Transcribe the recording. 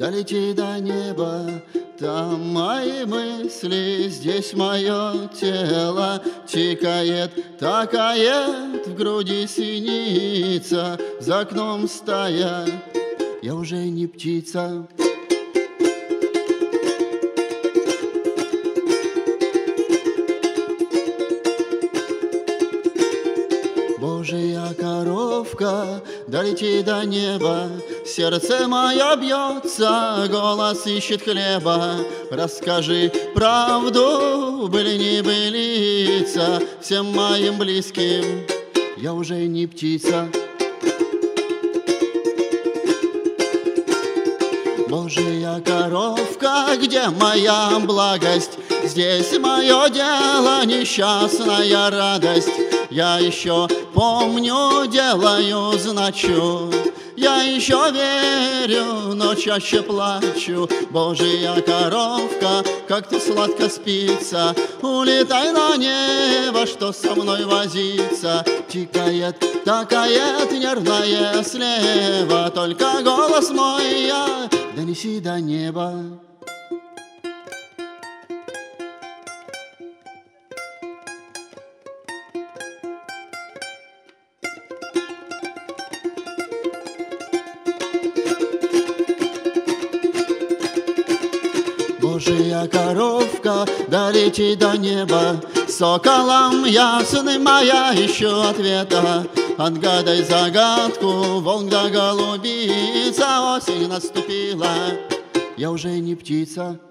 долети до неба. Там мои мысли, здесь мое тело тикает, такает, в груди синица, за окном стоя, я уже не птица. Божья коровка, долети до неба, сердце мое бьется, голос ищет хлеба. Расскажи правду, были не былица, всем моим близким я уже не птица. Божья коровка, где моя благость? Здесь мое дело, несчастная радость. Я еще помню, делаю, значу, я еще верю, но чаще плачу. Божья коровка, как ты сладко спится, улетай на небо, что со мной возиться. Тикает, такает нервная слева, только голос мой я донеси до неба. Божья коровка, долети до неба, соколом ясным моя ищу ответа. Отгадай загадку, волк да голубица, осень наступила, я уже не птица.